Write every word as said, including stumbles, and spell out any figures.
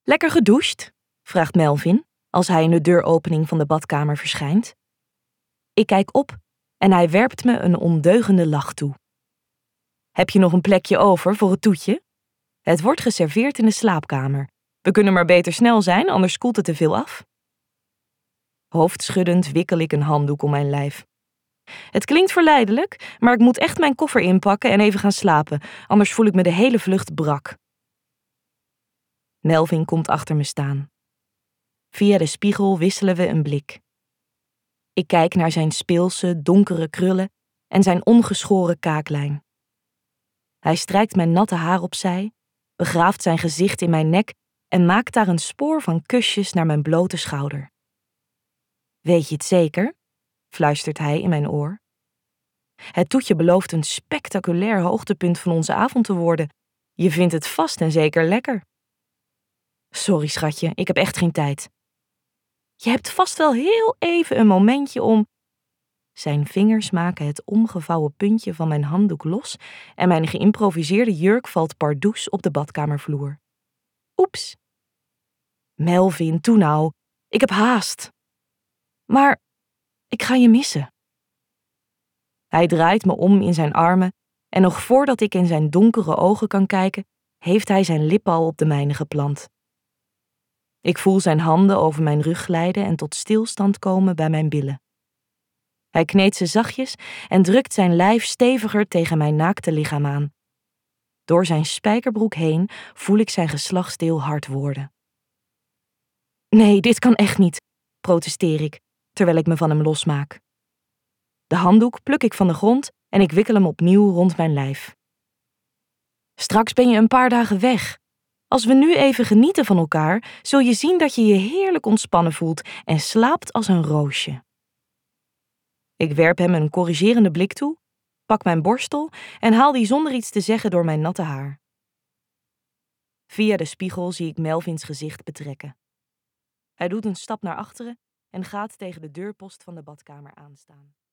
Lekker gedoucht? Vraagt Melvin, als hij in de deuropening van de badkamer verschijnt. Ik kijk op en hij werpt me een ondeugende lach toe. Heb je nog een plekje over voor het toetje? Het wordt geserveerd in de slaapkamer. We kunnen maar beter snel zijn, anders koelt het te veel af. Hoofdschuddend wikkel ik een handdoek om mijn lijf. Het klinkt verleidelijk, maar ik moet echt mijn koffer inpakken en even gaan slapen, anders voel ik me de hele vlucht brak. Melvin komt achter me staan. Via de spiegel wisselen we een blik. Ik kijk naar zijn speelse, donkere krullen en zijn ongeschoren kaaklijn. Hij strijkt mijn natte haar opzij, begraaft zijn gezicht in mijn nek en maakt daar een spoor van kusjes naar mijn blote schouder. Weet je het zeker? Fluistert hij in mijn oor. Het toetje belooft een spectaculair hoogtepunt van onze avond te worden. Je vindt het vast en zeker lekker. Sorry, schatje, ik heb echt geen tijd. Je hebt vast wel heel even een momentje om... Zijn vingers maken het omgevouwen puntje van mijn handdoek los en mijn geïmproviseerde jurk valt pardoes op de badkamervloer. Oeps. Melvin, toe nou. Ik heb haast. Maar ik ga je missen. Hij draait me om in zijn armen en nog voordat ik in zijn donkere ogen kan kijken, heeft hij zijn lippen al op de mijne geplant. Ik voel zijn handen over mijn rug glijden en tot stilstand komen bij mijn billen. Hij kneedt ze zachtjes en drukt zijn lijf steviger tegen mijn naakte lichaam aan. Door zijn spijkerbroek heen voel ik zijn geslachtsdeel hard worden. Nee, dit kan echt niet, protesteer ik, terwijl ik me van hem losmaak. De handdoek pluk ik van de grond en ik wikkel hem opnieuw rond mijn lijf. Straks ben je een paar dagen weg. Als we nu even genieten van elkaar, zul je zien dat je je heerlijk ontspannen voelt en slaapt als een roosje. Ik werp hem een corrigerende blik toe, pak mijn borstel en haal die zonder iets te zeggen door mijn natte haar. Via de spiegel zie ik Melvins gezicht betrekken. Hij doet een stap naar achteren en gaat tegen de deurpost van de badkamer aanstaan.